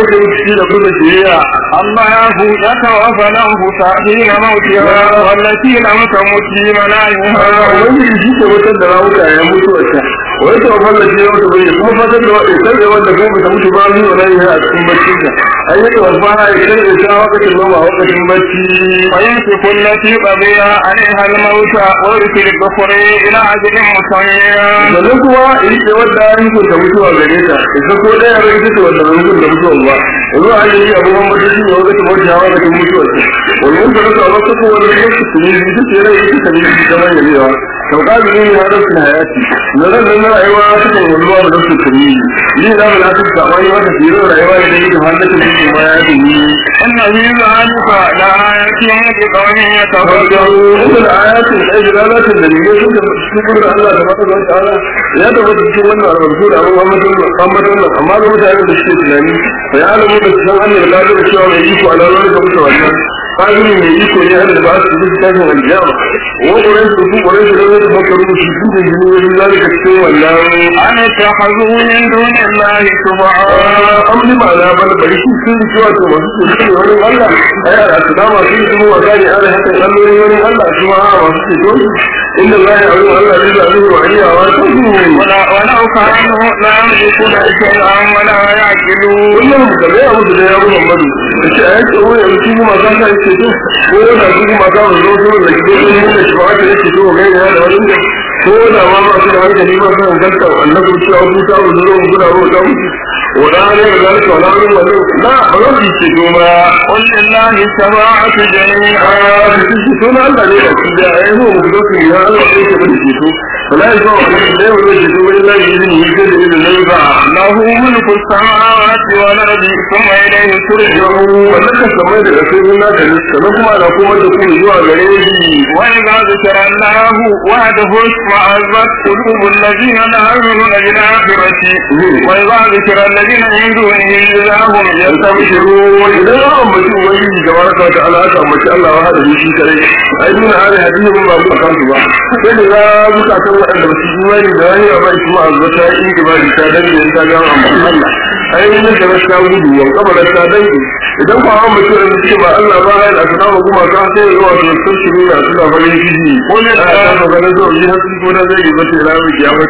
yake shi da kuma shiriya الله يتوفى الأنفس حين موتها والتي لم تمت في منامها wani shi ke wutar da rawuka ya mutu wata wai ta wafalla shi wata bai kuma fatar da wata sai wanda kuma ta mutu ba zuwa nan ya a cikin bacci ta ai yake wafa ya kare ta wakatin noma wakatin bacci ويمسك التي قضي عليها الموت ويرسل الذكر إلى أجل مسمى sannan kuma yi ce wadda an yi ta mutuwa gare ta ita ko ɗaya rai ita ce wadda bai mutu da mutuwa ba yanzu an yi abubuwan mutu shi ne wakatin mutuwa wakatin mutuwa ce wani yin ta rasa wasu ko wani lokaci su ne ita ce rai ita ta ne ta bayan yawa sauƙaɗi ne ya rasa hayati na ran nan rayuwa ta kan walluwa da rasa kuri ni na mu lafi saɓani wata fiye rayuwa da yake hannun mutum ma ya yi إن في ذلك لآيات لقوم يتفكرون يتفكرون الآيات الأجل لا تدري شكر الله تبارك وتعالى يا تفكر شو من الرسول أبو محمد أما لو تعالى بالشيء الثاني فيعلمون بالسلام أن البلاد الشيء يجيكوا على ذلك متوجه قالوا من يجيكوا لأهل البعث بالكتاب والجامع وقرأت كتب وليس لم يتفكروا في كتب الجنوب ذلك الشيء والله أن اتخذوا من دون الله شفعاء أمر ما لا بل بريش في سواه وسواه ولن الله أي الأسلام في سواه وكان أنا حتى يقولون ولن الله سواه وسواه إن الله يعلم الله إذا عليه وعليه وعليه ولو كانوا لا يملكون شيئا ولا يعقلون kullum da ya mutu da ya ruwa madu da shi a yake ruwa yanzu kuma maza ta yake to ko da su kuma maza mu zo da gido ne da shi ba ta yake to ga ya da wani ko da ma ba su da hankali ba san ganta annabi cewa ku ta zo da guda ruwa ta mutu wala ne da zalika wala ne wala la ba za su ce to ma قل لله الشفاعة جميعا shi to na Allah ne da shi da ai mu gudu su ya Allah ne ke bada shi to wala ya zo da ya wuce shi to wala ya yi ni da ne ba له ملك السماوات والأرض ثم إليه ترجعون wannan ka samai da asirin naka ne sannan kuma da kuma da kuma zuwa gare shi وإذا ذكر الله وحده اشمأزت قلوب الذين لا يؤمنون بالآخرة وإذا ذكر الذين من دونه إذا هم يستبشرون idan ya ambaci wani da baraka ta Allah aka ambaci Allah wa hada shi kare ai duna hali hadisi mun ba mu kan su ba sai da za buka san wanda ba su yi wani da wani ba shi ma azzata in ki ba ta dan yin ta ga Allah ai mun da rasa gudu wa kabarin ta dan idan ba an mutu da shi ba Allah ba ya da kana kuma ka sai zuwa su sun shi ne su da farin ciki ko ne da ka ga da zo yi hasu ko da zai yi ba sai rawi kiyama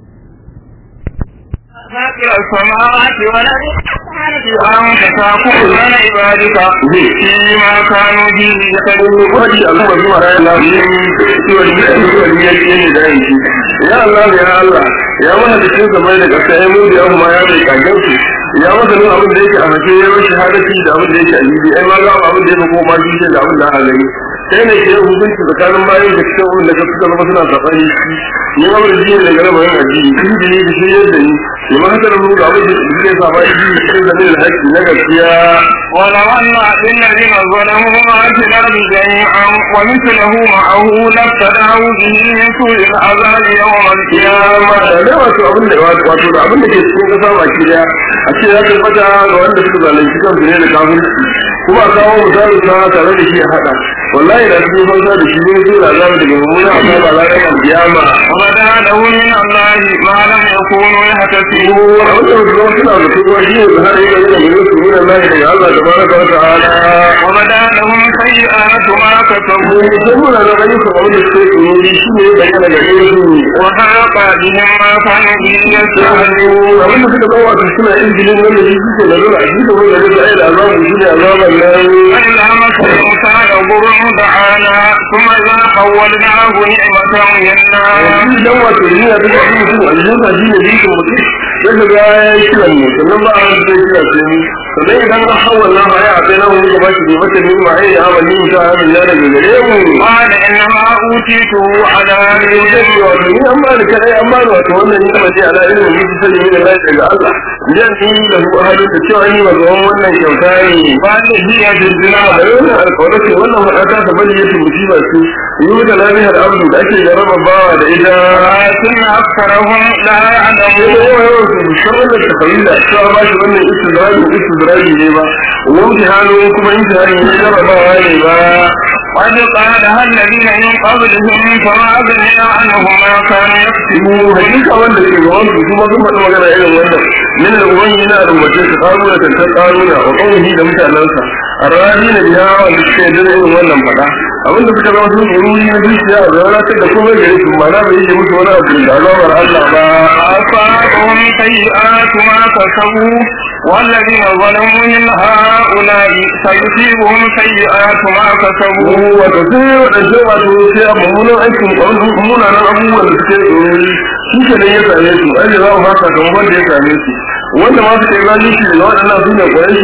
فاطر السماوات والأرض أنت تقول لنا عبادك فيما كانوا به يختلفون wani al'umma zuwa ranar lafiya wani yake ne da yanki ya Allah ya mana da cikin zamai da ƙasa ya mu da yahu ma ya mai kagansu ya masa nuna abin da yake a mace ya mashi hadasi da abin da yake a libi ai ma za abin da ya mako ma shi da abin da aka gani sai ne ke hukunci tsakanin bayan da cikin wanda ka suka zama suna tsakani ni ma bar jiya daga raba yin addini shi da ni da shi yadda ni ni ma haka da mu da abin da zai sa ba yi cikin zamin da haƙƙi na gaskiya ولو أن للذين ظلموا ما في الأرض جميعا ومثله معه لابتدعوا به من سوء العذاب يوم القيامة. da wato abin da ke cikin kasa baki daya a ce ya tabbata ga wanda suka zalunci kansu ne da kafirci kuma a kawo misali sa tare da shi a hada wallahi da su fansa da shi ne su da zamu daga mummuna a kan ranar kiyama وبدا لهم من الله ما لم يكونوا يحتسبون. wanda su zama suna da kuma shi ne da har yi da gare su min Allah daga Allah tabaraka wa ta'ala وبدا لهم سيئات ما كسبوا sai muna da gani su abin da suke tsoro shi ne da yana da gare su وحاق بهم ما كانوا به يستهزئون. abin da suka kawo su suna injilin wanda shi suke da zuwa shi da wanda zai ai da azabu shi ne azaban nan فإذا مسه كان ضر دعانا ثم إذا حولناه نعمة منا. idan wato ni na duka shi mutum a jikin sa shi ne jikin mutum yadda ga ya yi kiran mu sannan ba a zai kira sai ni sannan idan ka hawala ma ya akai nan wani gaba shi mata ni ma ai amali mu ta amin ya daga gare mu قال إنما أوتيته على علم. wato ni an ba da kai an ba da wato wannan ni kuma ce ala ilmin ni sai ni da lafiya ga Allah idan ni da ku halin da cewa ni ba zuwan wannan kyauta ne بل هي جزنا da wannan alƙawarci wannan wadata ta bari yake musiba ce yi da lafiyar abdu da ake jarraba bawa da ita ولكن أكثرهم لا يعلمون. musamman da tafayi da cewa ba shi wannan istidraji ne ba wani hannu kuma yin tare ne jarrabawa ne ba قد قالها الذين من قبلهم فما أغنى عنهم ما كانوا يكسبون. hakika wanda ke gaban su kuma sun faɗi magana irin wannan min al-ubayyi na rubuce su karuna ta karuna wa qawlihi da mutanansa arrani na biya wanda suke da irin wannan faɗa abinda suka zama sun ruri na zuciya da wadatar da kuma gare su ma na bai yi musu wani abu da azabar Allah ba أصابهم سيئات ما كسبوا والذين ظلموا من هؤلاء سيصيبهم سيئات ما كسبوا. وتسير الجوع توسيع ممونا أيكم ممونا نعبوا والسكير shi ne ya same su ai za mu fasa kamar wanda ya same su wanda ma su kai zalunci da waɗannan su ne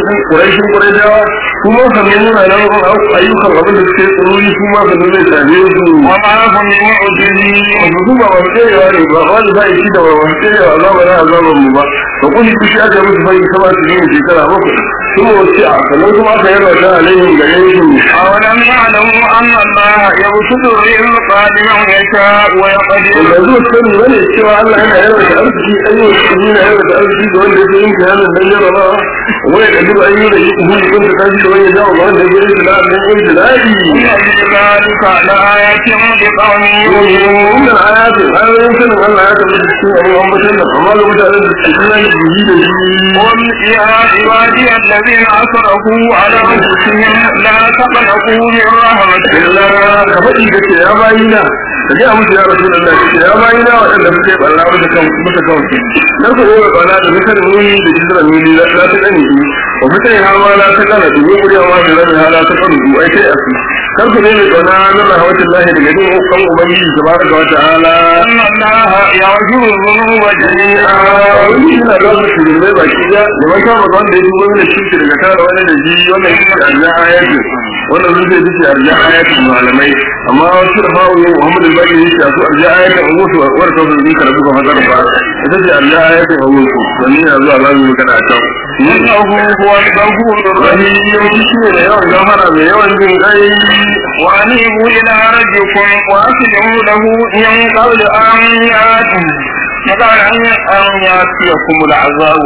ƙuraishin kuma sannan muna nan ayyukan abin da suke tsoroni su ma sannan zai same su wa ma hum mu'jizin wasu su ba masu tsayewa ne ba wani ba shi da masu tsayewa azaban mu ba ba kuli ku shi aka musu bai kama su ne shekara bakwai kuma wasu a sannan kuma aka yarda ta alaihim gare su awalam ya'lamu anna allaha yabsutu rizqa liman yasha'u wa yaqdir. yanzu sani bane cewa Allah yana yarda da arziki ayyuka su ne yarda da arziki da wanda yake yin kiyanan dan yarda wai da duk ayyuka yi kuma kun ta kaji da wani jawo wanda yake yin da dan yin da inna fi dhalika la ayatin li qawmin yu'minun. wannan ayatin ayoyin sanin Allah ya tabbata cikin abubuwan mutan da amma ga mutanen da suke kira da bihi da shi qul ya ibadi alladhina asrafu ala anfusihim la taqnatu min rahmatillah. ka faɗi da ce ya bayina ka ji a musu ya rasu da Allah ce ya bayina waɗanda suke ɓalla mata kawai dan ku yi ɓalla da mutan nuni da jisra nuni la ta ɗani wa mutan ha ma la ta ƙana su yi ƙuriya ma da rabin hala ta ƙanu su ai sai a su kar ku ne mai ƙauna na rahmatin lahi daga jin kan ubangiji tabaraka wa ta'ala anna allaha yaghfiru dhunuba jami'a. wani yana da wasu shirmai baki da man kama ga wanda ya dubo da shi daga tara wani da ji wannan shi ne arja ayatin wannan zai ce dace arja ayatin malamai amma wasu da bawo yau Muhammad al-Baqi yake a su arja ayatin wasu war ka su ka rubuta hadar ba ita ce arja ayatin wasu wani yana zuwa zamu yi kana ta innahu huwa al-ghafurur rahim. shi ne yawan gafara mai yawan jin kai wa anibu ila rabbikum wa aslimu lahu min qabl an ya'tiyakum al-'adhab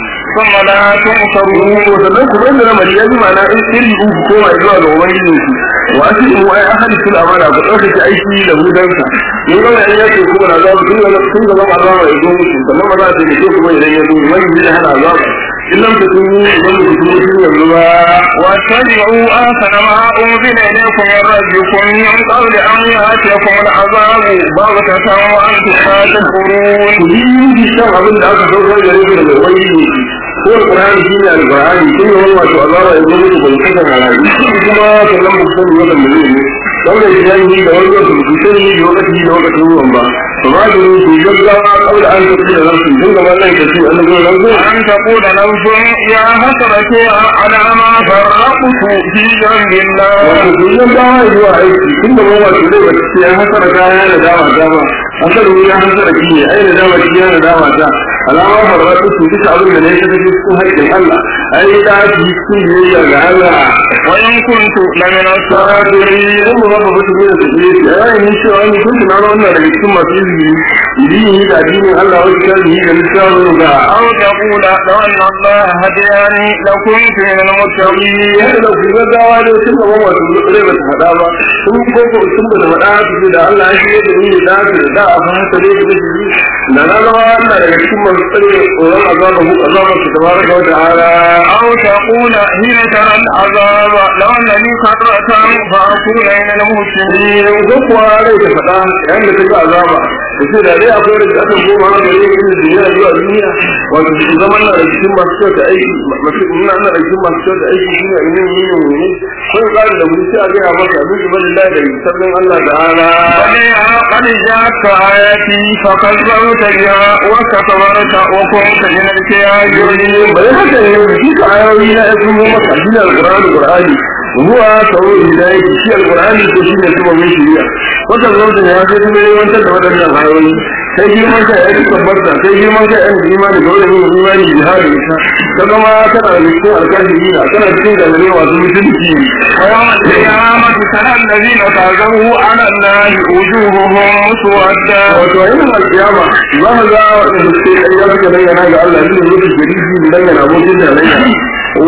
ثم لا تنصرون. وسلم كمان لما يجي معنا ارجعوا كما يجوا ga ubangijin ku wa aslimu ay ahli fil amana ku dauke shi aiki da hudansa in ga ya yake kuma na zabu tun da azaba ya zo musu sannan ba za ta ce kuma idan ya zo wani zai hana azaba in lam takunu idan ku tumo shi yanzu ba wa tabi'u ahsana ma unzila ilaykum min rabbikum min qabli an ya'tiyakum al-'adhab baghtatan wa antum la tash'urun. ku yi shi abin da aka saukar gare ku daga ubangiji ko alqur'ani shine alqur'ani kin yi wato azaba ya zo muku ban kasan halaye kuma sannan ku sani wannan ne dole shi yayi da wannan ku sani da wakati da wakatin ruwan ba to ba da ku gaggawa kawai an tafi da nafsi din da wannan kace an zo ranzo an taqula nafsun ya hasratu ala ma farraqtu fi dhanbillah. wato kullum ba zuwa aiki tunda ba wato dai ba ya hasara kaya da dama asalin ya hasara ki ai da dama ki ya da dama ta alama farratu su duka abin da ne ka tafi cikin haƙƙin Allah ai da ji cikin biyayya ga Allah wa in kuntu la min as-sabirin. in ba mutu ne da shi ai ni cewa ni kuntu na wannan daga cikin masu izini da addinin Allah wa shari'i da lissafin ga aw taqula law anna Allah hadiyani la kuntu min al-muttaqin. yadda da ku gaggawa ne tun da wato ne ba ta hada ba sun koko sun da faɗa su da Allah ya shirye da ni da da a fahimta ne da shi da na zama Allah daga cikin masu tsare tsoron azabar su tabaraka wa ta'ala aw taqula hina tara al-'adab law annani qadratan fa akuna min al-muhsinin. ko kuwa rai da faɗa yayin da ta ga azaba da ce da dai akwai da aka goma da yin duniya zuwa duniya wato su zaman na da cikin masu kyau da aiki masu ina na da cikin masu kyau da aiki shine yin ne ko tsari da gudu sai a ga maka abin da billahi da sabon Allah ta'ala qad ja'aka ayati fakazzabta biha wa kafarta wa kunta min al-kafirin. bai haka ne shi ka ayoyi na ya kuma maka shi al-Qur'ani huwa sawu hidayati shi al-Qur'ani ko shi ne kuma mai shiriya wata lokacin ya sai kuma yawancin da wadannan ayoyi sai girman kai ya tabbata sai girman kai an imani da wani imani da hali ta kaga ma kana da cikin alƙalmi na kana cikin da ne wasu mutunci ويوم القيامة ترى الذين كذبوا على الله وجوههم مسودة. wato yayin alƙiyama za ka ga wanda suke ƙarya suka dangana ga Allah ne mutu jarisi da dangana abokin tarayya wani rajin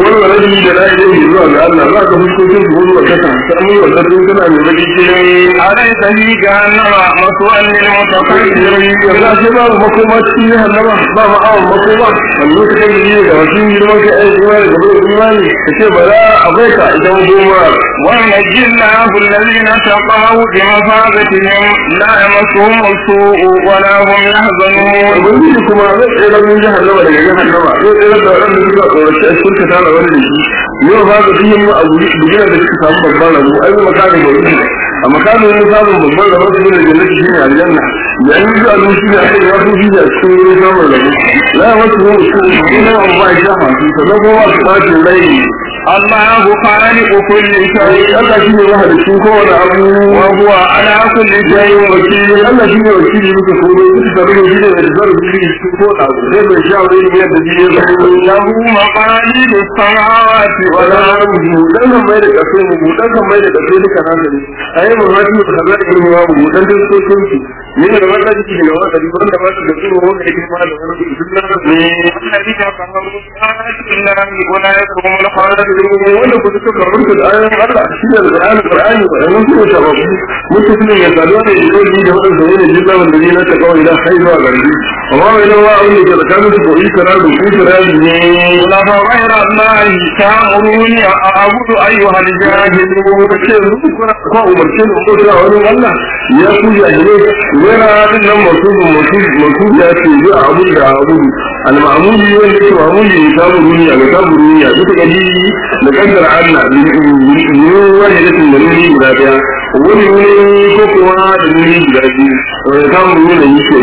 nuni da la'ilahi zuwa ga Allah za ka fuskokin su wani wakata samun wakatun suna mai baki ce أليس في جهنم مثوى للمتكبرين za ce ba mu makoma cikin jahannama ba mu awon makoma wanda ta kan yi da wasu girman kai aiki ma da gaba da imani ka ce ba za a bai ka ita makoma ونجي الله الذين تقوا بمفازتهم لا يمسهم السوء ولا هم يحزنون ubangiji kuma zai tsere min jahannama daga jahannama zai tsere da waɗanda suka tsoraci a shirka tana wani da shi yau ba ka fiye mu a bugina da suka samu babban rabu ai mu makamin ba su a makamin yin samun babban rabu su ne da jannati shi ne aljanna da an yi zuwa zuci ne aka yi wasu shi da cikin yin samun rabu la wasu mu su ina an ba shi shafa su sannan kuma su ɓaci rai الله خالق كل شيء Allah shi ne mahalicin kowane abu وهو على كل شيء وكيل Allah shi ne wakili muka kome su tabi da shi ne da zarar shi cikin kowane abu zai bai sha wani ne da shi ya zama له مقاليد السماوات wala والأرض budan kan mai da kaso mu budan kan mai da kaso duka nasa ne ayi mu ma shi da Allah ya yi wa budan da so sun ci ne da wannan jiki ne wanda da wanda ba su da su wanda yake ma da wani duk na ne الذين كفروا بآيات الله أولئك هم الخاسرون wanda ku suka karanta da ayoyin Allah shi ne Qur'ani da mun so ta babu mutum ya sadu da dole da wannan zai ne jinna wanda ne ta kawai da sai zuwa garbi amma mai nawa wanda ke tsakanin su ko ikra da kufra ne قل أفغير الله تأمروني أعبد أيها الجاهلون ce ko umarce da ko da wani Allah ya ku jahile yana din nan mutum ya ce zuwa abu da abu al-ma'muli wanda ke ma'muli ne samu duniya ga samu duniya duka gadi da kaddara Allah ne wani da tun da nuni guda daya wani ne ko kuma da nuni guda biyu samu duniya ne ke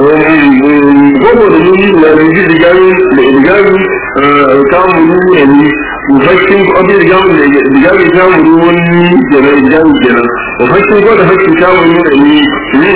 nan ko da nuni guda biyu da igami samu duniya ne mufassin ko abin igami samu duniya kenan igami kenan mufassin ko da fassin samu duniya ne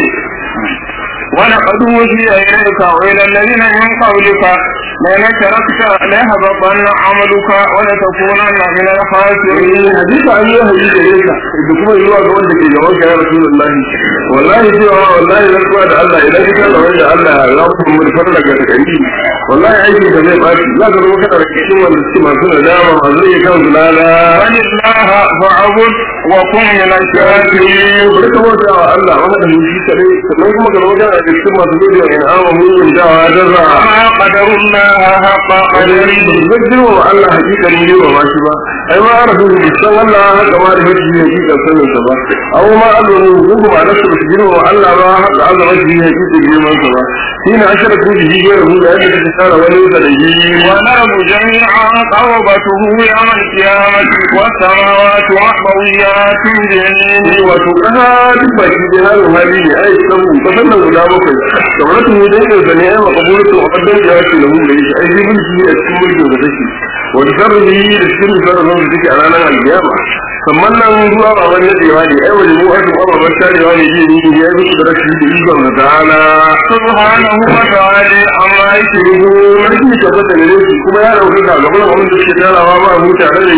ولقد أوحي إليك وإلى الذين من قبلك لئن أشركت ليحبطن عملك ولتكونن من الخاسرين. حديث عن الله يجي إليك إذا كما يلوى قولك إذا وجه يا رسول الله والله سوى والله لنقوى الله إليك كان وجه الله ربهم من فرلك تكريم والله عيشي كذلك باشي لا تنوى كتر كشوى الاستماع سنة داما وعزية كان ظلالا بل الله فاعبد وكن من الشاكرين. ولك وجه الله ومدى من شيء كذلك سنوكما كان وجه الاستماع سنوكما وإنعام من دعوة جزا ما قدر الله حق قدره. بجدوا الله حقيقة لي وما شبه أي ما أعرفه بسم الله كما رفته حقيقة سنة سبا أو ما أدعوه وقوم على نفسه بسجنه وألا ما حق على وجهه حقيقة جيمان سبا حين أشرك به غيره لأجل الإنسان وليس لجيه ونرد جميعا قربته يوم القيامة والسماوات محضويات بيمينه وتقها تبكي بها هذه أي سبب فسنه لا بقي كمرته دين الزنية وقبولته وقدم جاءت له ليس أي جبل فيه أسكمل جوزته وتسرده للسر فرضا بذلك على نهى القيامة ثم أنه هو أبا النبي أي وجموعة أبا بشاري واني جيني يأي بقدرك بإذن تعالى سبحانه وتعالى عما يشركون. لكن كبت لليس كما يعلم فيك قبل ومن تشكتال وما أموت عليه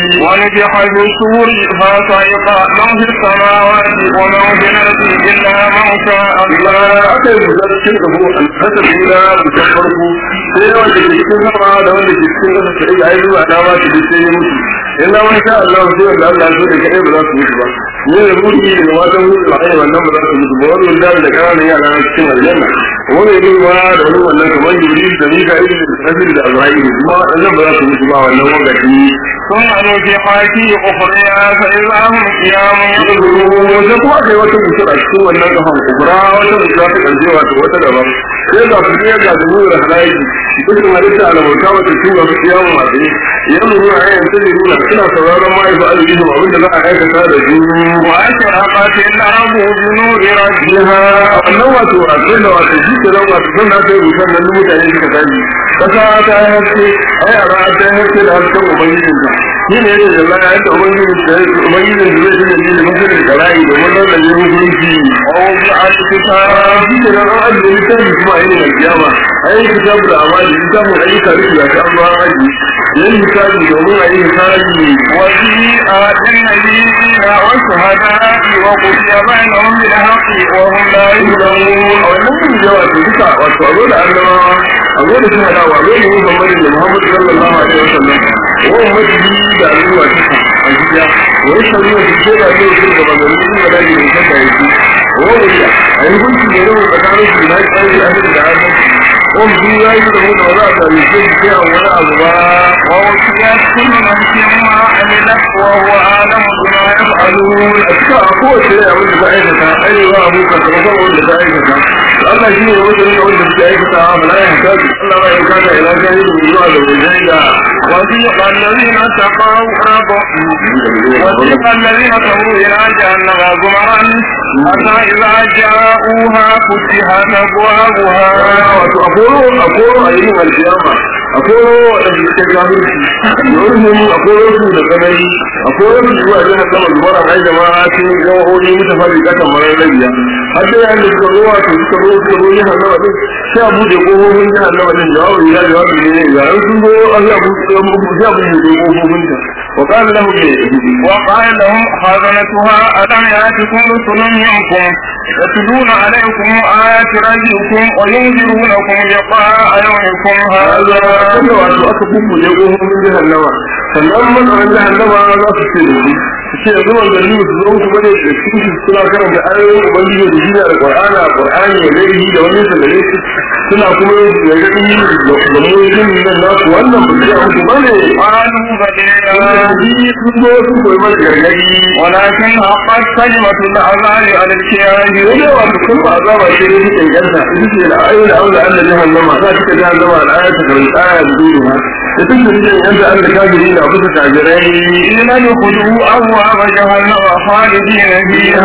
ونجح في السور فصعق من في السماوات ومن في الأرض إلا من شاء الله. أكيد بذلك شركه أن حسب إلى مكفره سيوان تكتكين سمعا دوان تكتكين سمعا عيدوا علامات بسيء إلا من شاء الله سيوان لأن أسوء كأيب لا سمعا من يقولي لنواته العين والنمر لا سمعا وقالوا الدار لكان يعلى نفسهم الجنة وقالوا يقولوا ما دعوا أنك من يريد سميك عيد الأسل الأزرائيل ما النمر لا سمعا وأنه وقتي ثم نجح في أخرى فإذا هم قيام wajen kuma kai wata mutum a cikin wannan kafan kubra wata mutum ta karshe wata daban sai ga su iya ga dubu da halayi duk halitta da bauta wata cikin ga su kiyamu masu yan nuna a yanzu ne nuna suna sauraron ma'aifa arziki abin da za a aikata da su وأشرقت الأرض بنور ربها. a wannan wato a cikin da wato shi ke nan wato sun na sai rusan nan mutane suka tashi kasa ta yi haske ai a ra'a ta yi haske da hasken ubangijinta shi ne yake da laya yadda ubangijin da zai shi da masu da karayi domin nan da yin hukunci ووضع الكتاب shi ke nan an ajiye littafi kuma a yi da kiyama a yi kitabu da amali littafin ayyuka da shi da ta an ba aji yin hisabi domin a yi hisabi وجيء بالنبيين والشهداء وقضي بينهم بالحق وهم لا يظلمون. a wannan yin jawa to duka wato a zo da annabawa a zo da shahada wa zo da yin bambari da Muhammad sallallahu alaihi wasallam wa ummati gaskiya wai shari'a su ce da ne su da bazan su da dai ne ta yi wani a yi gunki ne da tsakanin su na kai da da hannun on biya yi da mu da za ta yi sai a wani abu ba wa wasiyat kullu nafsin ma amilat wa huwa alamu bima yaf'alun a cikin kowace ne abin da ta aikata ainihin abu ka sakamakon wanda ta aikata Allah shi ne wanda ne wanda ta aikata ba la ya haka Allah ba ya kada ila ga yi zuwa da wajen da وَسِيقَ الَّذِينَ اتَّقَوْا رَبَّهُمْ وَسِيقَ الَّذِينَ كَفَرُوا إِلَى جَهَنَّمَ زُمَرًا حَتَّى إِذَا جَاءُوهَا فُتِحَتْ أَبْوَابُهَا أقول أيها القيامة أقول الكافر يقولهم أقول da kanai akwai zuwa jihar sama zuwa a jama'a cikin jawoyi mutafarrikatan marar rabiya har da yayin da suka zo wato suka zo jihar sama din sai abu da kofofin jihar sama din jawabi ya jawabi ne ya sun zo an ya buɗe kofofin ta وقال لهم خزنتها ألم يأتكم رسل منكم يتلون عليكم آيات ربكم وينذرونكم لقاء يومكم هذا كما واتو أكبر يقوم من جهنم sannan matsayin jahannama za su ce da shi ce yanzu wanda ni su zo kuma ne da cikin suna karanta ayoyin ubangiji da shine alqur'ani ya gari da wani sallare su suna kuma ya ga din da mu yin nan na ku wannan ba ya ku bane qalu bala sun zo su koyi mana gargadi walakin haqqat kalimatu al-azabi ala al-kafirin wanda wato kuma azaba ce ne take ganta ita ce da ayoyin Allah Allah jahannama za ta jahannama al-ayatu kal-ayat duha da duk da yanda Allah kafiri na bisa kafirai ila yukhdu abwaab jahannama khalidina fiha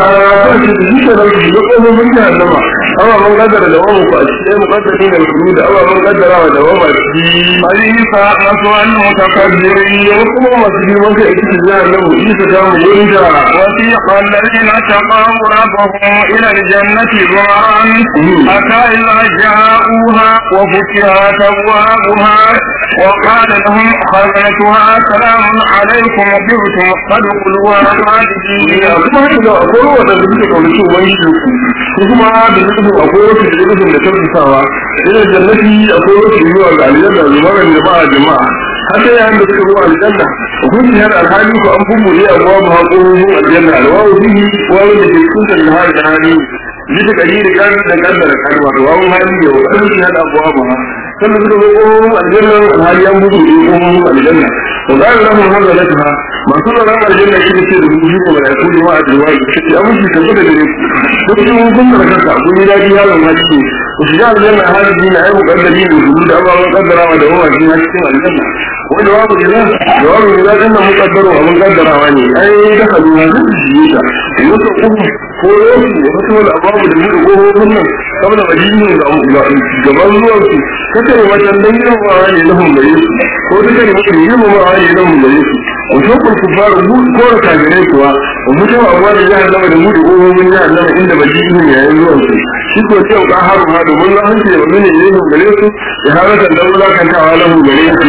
من جهنم أما من قدر دوامه فأشياء مقدرين الحدود أما من قدر دوامه أليس مثوى المتكبرين وكما مسجد من كأكيد جهنم إيسا كام ينجا وسيق الذين اتقوا ربهم إلى الجنة زمرا حتى إذا جاءوها وفتحت أبوابها وقال لهم خزنتها سلام عليكم طبتم فادخلوها خالدين. كما هكذا أقول وتنبيه قولته ويجلسوا kuma da nufin akwai wasu da nufin da tattasawa ina jannati akwai wasu zuwa ga aljanna zubaran jama'a haka yayin da suka zo aljanna hukunci har alhali ko an bumbure abuwa mu haƙoƙin aljanna alwawu bihi wani da ke cikin da har da hali bisa kari da kan da kaddara kalma da wawu hali da hukunci har abuwa mu sannan suka zo ƙoƙoƙin aljanna alhali an bumbure ƙoƙoƙin aljanna وقال لهم هذا لكها ما صلى الله عليه وسلم كده كده بيجيكم ويقول لي واحد رواية كده أمشي كده جريك كنت ممكن ركعت أقول لي لا دي هذا المهدي وشجاع الجنة هذا الدين عيب مقدرين وجود الله مقدر ودوما في هاشتين الجنة وجواب الإله إنه مقدر ومقدر واني أي دخلوا هذا الجيدة يوسفهم كوروس وفتوا الأبواب لمدقوه منهم قبل مجيئهم جبال الوقت كتبوا مجندين وعاني لهم بريس وكتبوا مجيئهم وعاني لهم بريس وشوف الكفار كورة كاجريكوا وفتوا أبواب جهنم لمدقوه من جهنم عند مجيئهم يعينون شكوا شيء وقاهروا هذا من الله أنت ومن إليهم بريس إهارة الدولة كانت علىهم بريس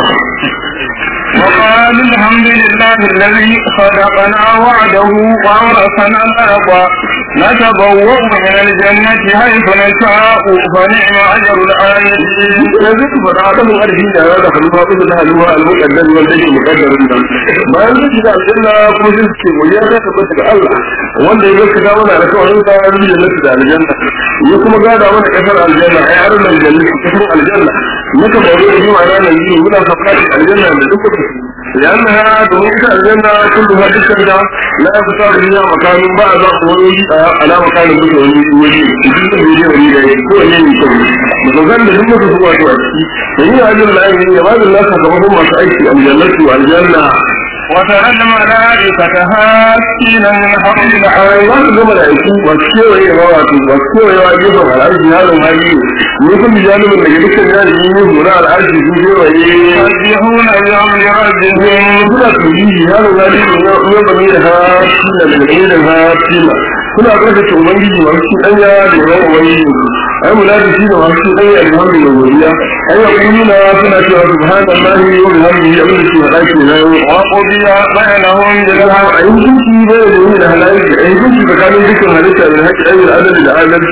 وقال الحمد لله الذي صدقنا وعده وأورثنا الأرض نتبوأ من الجنة حيث نشاء فنعم أجر العاملين. الذي فرعته أرجين هذا خلوها بسنا هلوها المقدر والذي مقدر لنا. ما يمكن أن الجنة كوزنك وياك تبتك الله wanda ya gaskata mana da kawai ta yi jannati da aljanna ya kuma gada mana kasar aljanna ai har nan jannati kasar aljanna muka bawo da jima nan yi muna fakari aljanna da duk لأنها دموك الجنة كلها تشكرها لا يفتار فيها مكان بعد ولي على مكان بك ولي هو الذي يكون متوزن لجمة سواء وأسكي فهي أجل العين يباد الناس كمهم وسعيك الجنة والجنة وترى الملائكة هاشين من حرم الله الملائكة واسكيوا هي مواتي واسكيوا هي واجبهم على العرش هذا المهاجين يكون بجانب النجدك الناس يمين هنا على العرش يجيبوا يسبحون بأمر ربهم كنا تجيه هذا الذي يبني هاشين من غير هاشين كنا أقرأت أمانجي واسكي أيها لغاية أمانجي أي ملائكة واسكي أيها الحمد لله أي يقولون كنا سبحان الله وبحمده أمرك وحاكي وقضي بينهم بالحق أي كنتي بينهم من أهلائك أي كنتي فكانوا ذكر هلسة من حق أي الأدب العالمك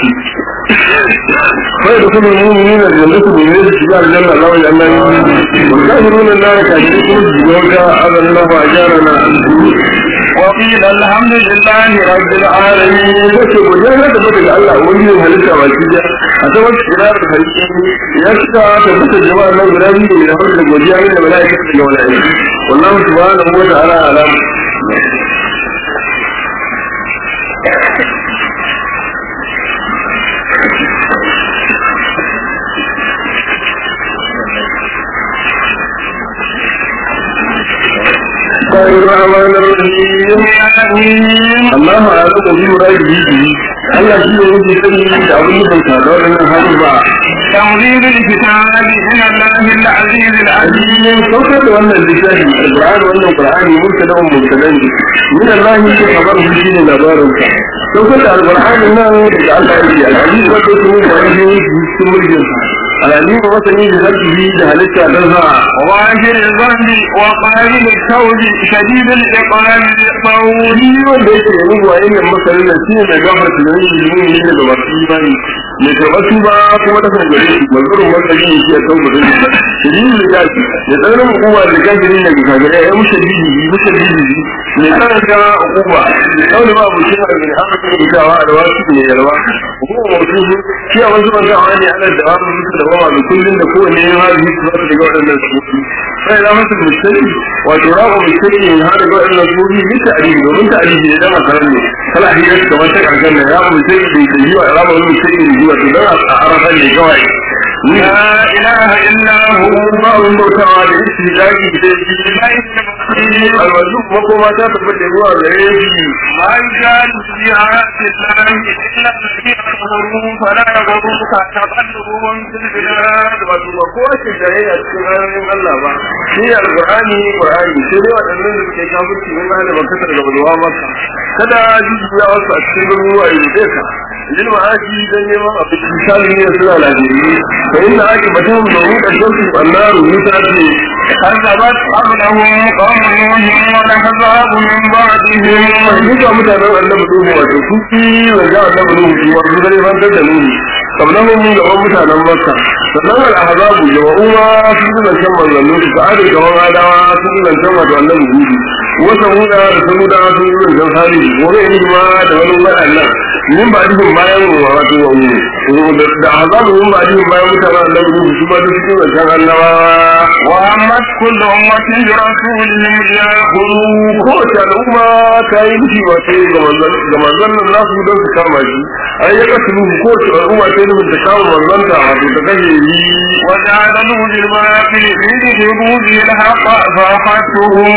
فيدخل المؤمنين الجنة بميز شجاع الجنة الله والأمان والكافرون النار كافرون الجنوكا أذن الله أجارنا وقيل الحمد لله رب العالمين. wace godiya na tabbata ga Allah wani yin halitta baki da a ta wasu kira da halitta ya suka tabbata jama'a nan guda biyu da hausa da godiya ne da mala'ika da mala'ika wallahu subhanahu wa ta'ala alam. الرحمن الرحيم الله أعلم بمراده الله شيء يجي سني تعبد بالكادر من هذا تنزيل الكتاب من الله العزيز العليم. سوف وأن الكتاب القرآن وأن القرآن مبتدأ ومبتدأ من الله خبر في نبارك سوف القرآن إنه الله العزيز وتسمى وعليه في العليم وسمي بذاته جهلت درها وغافر الذنب وقابل التوب شديد العقاب فوري وليس يقول وإن مثلا نسينا جافر تنين المؤمنين بالمسيبان لتغسبا كما تفعل جريش والظلم والتجين في التوبة شديد العقاب يتغنم قوة لكافرين بكافرين مشديده لتغنك قوة لقول ما بشيء من أمر بكاوة الواسط من يلوى وهو موجود في أول زمن دعواني على الدوام مثل بكل دخول هذه الصفات لقول النسبوي فإذا مثل المشتري وتراغ المشتري من هذا قول النسبوي بالتعليم ومن تعليم إذا ما كلمه فلا هي كما تقع الجنة يراغ المشتري بيتجيو إراغ المشتري بيجيو تدرع أعرف الجوائي لا إله إلا هو الله تعالى استهلاك الوجوب وقوما تثبت الله عليه ما يجعل في آيات الله إلا الذين كفروا فلا يغرك تقلبهم في البلاد. وقوة الجاهلية من الله با هي القرآن سيدي وأنه كي كافرتي من أهل مكة قبلها مكة kada jiji ya wasu a cikin ruwa ya rufe ka jin ma'aji don neman abu misali ne suna lajiri fa inna ake batun domin ƙarshen su annaru musa ce كذبت قبلهم قوم نوح والأحزاب من بعدهم. duka mutanen annabi nuhu wato kuki wanda annabi nuhu shi wato zai fantar da nuhu قبلهم من gaban mutanen makka sannan al-ahzabu jama'uma sun yi zancen manzannin su sa'adar gaban adawa sun yi zancen wato annabi hudu wata huda da samuda sun yi zancen hali wani yi ma da wani waɗannan min ba dukkan bayan wato da ahzabu min ba dukkan bayan mutanen annabi hudu su ba duk sun zancen annabawa وأمت كل أمة برسولهم ليأخذوا. kowace al'umma ta yi nufi wato ga manzannin nasu don su kama shi ai ya kasu nufi kowace al'umma ta yi nufin ta kama manzanta wato ta kashe yi وجعلوا بالباطل ليدحضوا به الحق فأخذتهم.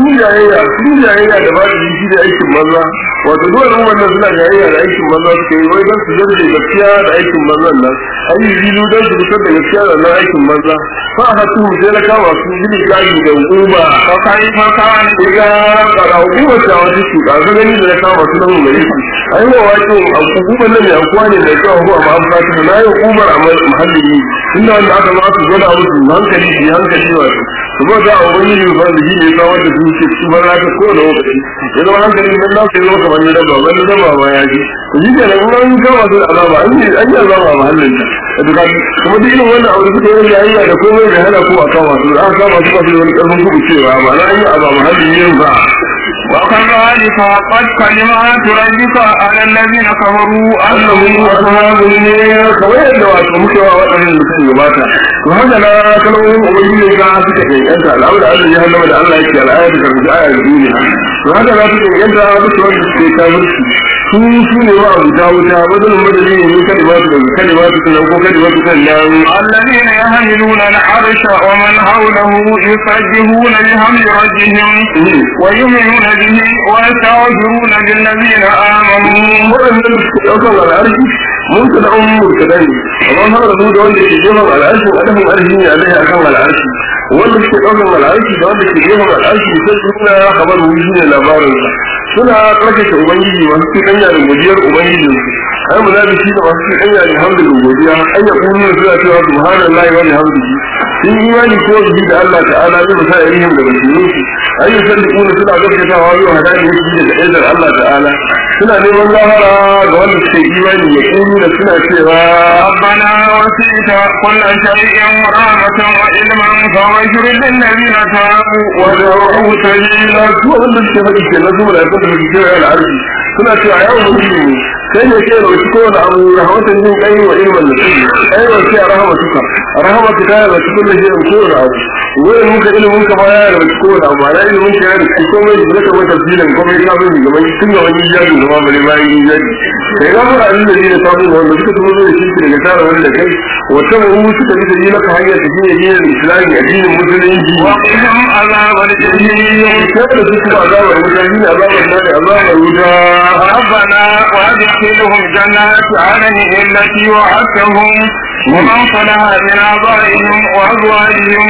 sun jayayya da ba su yi da aikin manza wato duk al'ummar nan suna jayayya da aikin manza suke yi wai don su zarge gaskiya da aikin manzan nan ai yi bilu don su fitar da gaskiya da nan aikin manza fa a hatu sai na kama su yi kaji da hukuma فكيف كان ga ga hukumar ta wata su ga ga gani da na kama su nan mai shi ai wa wato hukumar nan ne akwai ne da kawo ko amma ba ta na yi hukumar a muhalli inda wanda aka ma su gwada musu hankali wato kuma da ubangiji ba da shi ne ya kawo da su ce su bar haka ko da lokaci ya zama hankalin nan na sai zama kamar da ba wanda zama ba ya ji shi ke nan an kama su azaba an yi azaba a mahallin ta kuma duk irin wannan abu da suka yi yayya da komai da hana ko a kama su an kama su ba su wani karfin kuɓu cewa ba na an yi abu a mahallin yin ba وكذلك قد كلمات ربك على الذين كفروا أنهم أصحاب النار كما يدعو أتمكوا وأن المسلم يباتا وهذا لا كلمهم أبيني كان سكتين أنت الأول أن يهلم أن الله يكي الآية كما آية بدونها وهذا لا تكتين أنت بسوى الكتاب su ne wa abu ta wuta wajen madadi ne kalimatu kallan الذين يحملون العرش ومن حوله يسبحون بحمد ربهم ويؤمنون به ويستغفرون للذين آمنوا. waɗannan da suke ɗaukar al'arshi mun ta da'un murtadai amma har da wanda ke jefa al'arshi adafin arshi ne alaihi akan al'arshi wanda suke ɗaukar al'arshi da wanda ke jefa al'arshi sai suna kamar wuri ne labarinsa suna tsarkake ubangiji masu cikin hanya da godiyar ubangijinsu ai munafiki da masu cikin hanya da hamdulillah godiya ai ya kuma suna cewa subhanallahi wa bihamdihi sun imani ko bi da Allah ta'ala ne ba sai yin da bakin su أي يصدقون سنة ذكرة وعلوا هداني يجب إذن الله تعالى سنة لمن ظهر قول السيئيوان يقولون سنة سيرا ربنا وسعت كل شيء رحمة وعلما فاغفر للذين تابوا ودعوا سبيلا سوى من الشيء الذي لا يكون في الشيء العربي سنة يوم الدين sai ya ce wa cikin wani abu rahmatan jin kai wa ilmin nasibi ai wa sai rahmatuka rahmatuka ya cikin da jin ko da abu wai mun ka ilmin ka baya da cikin wani abu ana ilmin ka ya da cikin komai da ka wata filin komai ka bin ga mai tun ga wani jaji da ma bare bayan jaji sai ga mu alin da ne ta bin wanda suka tuno da shi daga tare wanda kai wata mu suka bi da yi maka hanyar da shi ne islami addinin musulunci wa qihim azabal jahim sai da su azabar mutane azabar da azabar wuta ربنا وادخلهم جنات عدن التي وعدتهم ومن صلح من آبائهم وأزواجهم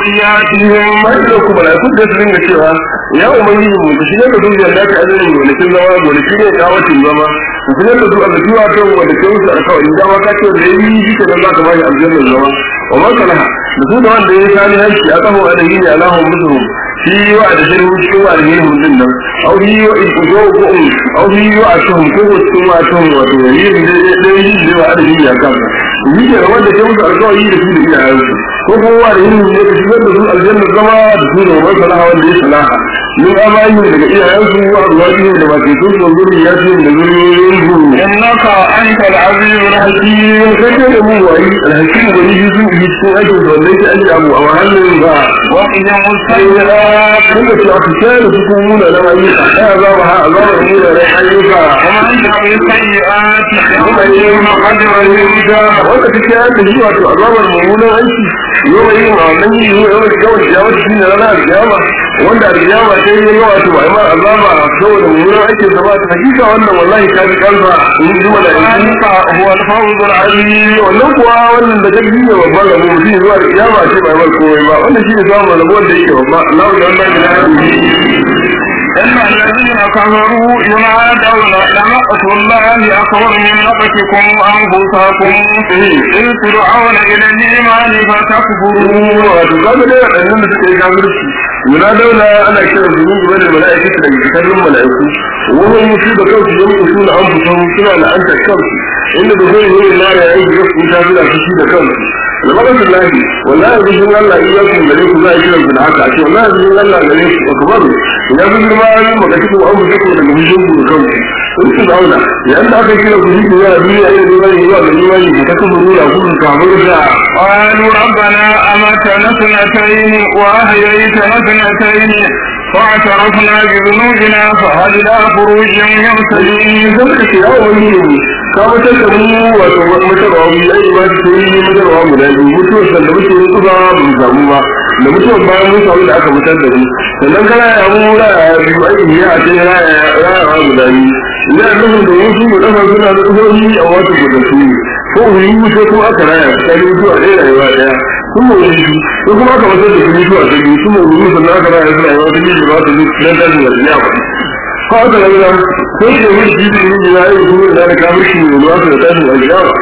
وذرياتهم مالكم لا يكون تسليم cewa ya umarni mu da shine da duniya da ta azumi wala kin zama wala kin ne kawatin zama kuma da su Allah zuwa ta wala kin su alƙawari da waka ce da yi shi da za ka bai aljanna zama wa man salaha da su da wanda ya sani hanci aka ho da yin Allahu musu shi wa da shirin cikin wa da yin mutun nan au yi wa ibugo au yi wa ashum ko cikin wa ton wato yin da yi da wa da yin ya kanka yi da wanda ke musu alƙawari da su da iyayensu ko kowa da yin ne da shigar da su aljanna zama da su da wani salaha wanda ya salaha min amayi daga iyayensu wa azwaji da masu sun da zuri ya ce da zuriyoyin su innaka antal azizul hakim kace da mu wai alhakim wani yuzu yi cikin aikin da wanda yake aiki abu a mahallin ba wa idan musayira kuma ce aka shayar da su muna da ayyuka ya zama ha azaba mu da ayyuka kuma an ta yi sayyi'ati kuma yi ma qadara yuda wanda take ya da shi wato azabar mummunan aiki yau yi ma wannan yi yau da kawai ya wata shi ne ranar kiyama wanda alkiyama ta yi yawa to ba ma azaba saboda mummunan aikin sa ba ta hakika wannan wallahi ta bi kalba in ji mana zalika huwa al-fawz al-azim wannan kuwa wannan da gaji ne babban rabo mutum zuwa alkiyama ce ba mai komai ba wannan shi ne samun rabo da yake babba Allahu da Allah ya yi إن الذين كفروا ينادون لمقت الله أكبر من مقتكم أنفسكم إذ تدعون إلى الإيمان فتكفرون وتقابل أنهم تتكاملوا ينادون أنا كده الذنوب بين الملائكة تتكلم ملائكة وهم يصيب كوش يمكسون أنفسهم كما لأنت الكوش إن بذلك هي النار يعيش يفق متابلة تشيد كوش لمقت الله والله يجب الله إياكم لديكم لا يشرب بالعكا عشان الله يجب الله لديكم أكبر يجب الله مقتكم أنفسكم لمجيبكم الكوش انتم دعونا لأن أخي كده كذلك يا أبي أي الإيمان يواب الإيمان فتكبروا لأقول كعبرجا قالوا ربنا أمتنا اثنتين وأحييتنا اثنتين فاعترفنا بذنوبنا فهل إلى خروج من سبيل ذلك يا ولي كما تكلموا وتمتروا بأي ما تسوي متروا مدعي mutuwar da muke yi ba mu samu ba da mutuwar bayan mun samu da aka mutar da mu sannan kana ya mu ra biyu aiki ya ce ra guda biyu ina nufin da wasu mu dafa suna da tsohoni a wata guda su ko yi mutu ko aka raya ta yi mutuwa ɗaya rayuwa ɗaya kuma wani su ko kuma aka mutar da su mutuwa ta biyu kuma wani sannan aka raya suna yi wata biyu ba ta biyu dan tashin da ya ba ko aka raya sai da wani jibi ne ya yi kuma da kamar shi ne ba ta tashin da ya ba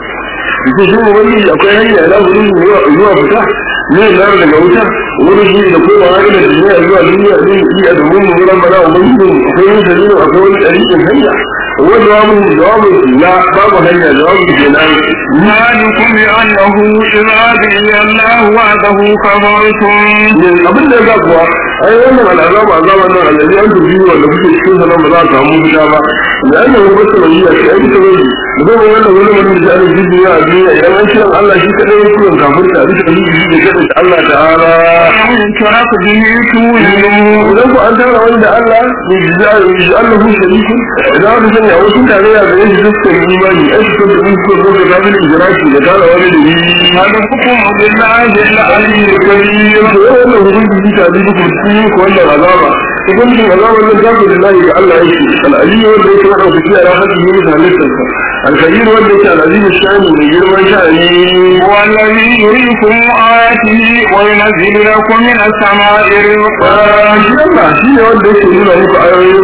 shi wani akwai hanya da wurin zuwa fita ne na daga wuta wani shi da kowa har da duniya zuwa duniya ne iya da mun wurin bana mun akwai wani dalilin akwai wani dalilin hanya wani jawabin la babu hanya jawabin kenan ذلكم بأنه إذا دعي الله وحده كفرتم abin da za kuwa ai wannan al'azab azaban nan allazi an tuji wanda kuke cikin sa nan ba za ta samu fita ba da annabi wasu mai yi sai ai tawayi da kuma wannan wani mutum da Allah jiji ya duniya idan an kira Allah shi kadai ya kuma kafirta a bisa jiji da kada Allah ta'ala in kira ku bihi tu'minu idan ku an tara wanda Allah ya ji Allah hu shariku idan aka sanya wasu tarayya da yake dukkan imani ai su da mun ko da kafin ijraki da tara wani da yi hada hukumu billahi al-aliyyil kabir wannan hukunci ta bi ku ko wannan azaba hukuncin azaban nan zaku lillahi ga Allah yake al-aliyyu wanda yake wada ku ya rahatu ne da halittarsa al-kabir wanda yake al-azim shani mai girman shani wallazi yuriikum ayatihi wa yunzilu lakum min as-samaa'i rizqan shi Allah shi ne wanda yake nuna muku ayoyinsa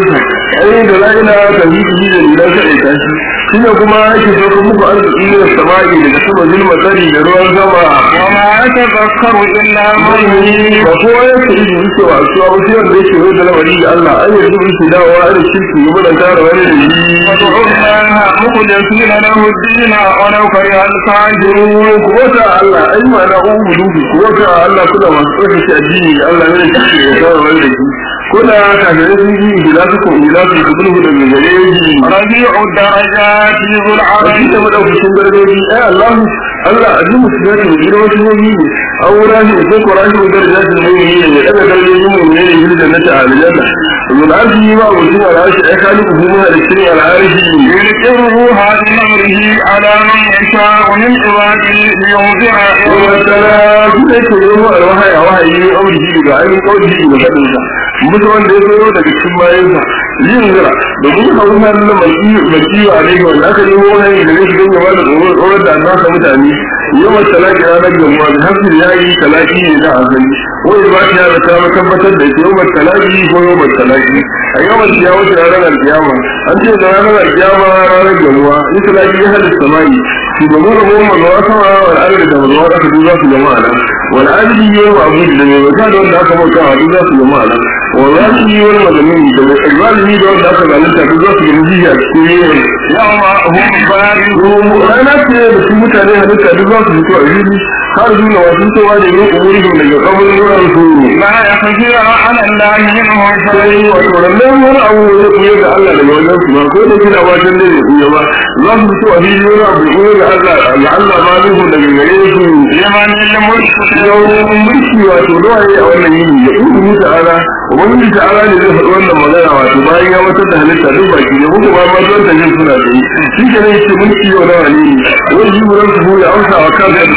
ai da la'ila ta yi da idan ka aika shi shine kuma yake so ku muku arziki ne samai daga sama zulma tsari da ruwan sama wa ma yatadhakkaru illa man yunib ba ko yake yi yake wa su abu sai wanda yake da lamari da Allah ai yanzu shi dawo a shirki yi mun tara wani da yi wad'ullaha mukhlisina lahu ad-din wa law kariha al-kafirun ku wata Allah ai ma na ubudu ku wata Allah kuna masu tsarki addini da Allah ne yake da tara wani da yi kuna kafirai sun yi da su da gudu da gare shi rabi'u darajati zul arshi da madaukakin darajoji ai Allah azimu sirati da girma shi ne awura shi ko qur'ani da darajoji ne ne daga darajoji mu ne ne da jannati aljanna zul arshi ma wajin al'arshi ai khaliqu hu ma al-shiri al-arshi yulqihu hadin amrihi ala man yasha'u min ibadihi liyunzira wa ta'ala yake yi wa wahayi amrihi da ainihin kauci da fadinsa mutu wanda ya zo daga cikin bayansa yin zira domin ka wuta na makiwa a daga wanda aka yi wani da zai shiga gaba da tsoron da an nasa mutane yawan talaki ranar gamuwa da hafi ya yi talaki ne na asali wani ba ta yada ta tabbatar da ke yawan talaki ko yawan talaki a yawan ya wuce ranar alkiyama an ce da ranar alkiyama ranar gamuwa in talaki ya halitta mani shugaban rabon mazuwa sama wal'adar da mazuwa aka duk za su jama'a nan wal'adar yi wa abu da mai wata da wanda aka bauta a duk za su jama'a nan والله يوم المدني ده الوالد ده دخل على انت بالظبط النتيجه كتير يوم هم بارزون انا في متابعه انت بالظبط بتوع خرجوا واسنتوا هذه امورهم اللي قبل الرسول ما يخفي على الله منهم شيء ولما هو او يقول الله لما يقول ما كل كده واجن ده يقول لازم تسوى هي يقول لعل ما له من غيره لمن الملك يوم ملكي وتدعي او النبي يقول تعالى wani ta'ala ne zai faɗi wannan magana wato bayan ya wata da halitta duk baki ne kuma ba ma don ta jin suna da yi shi ke ne yake mulki yau na wani ne wani yi wurin su ya amsa wa kan da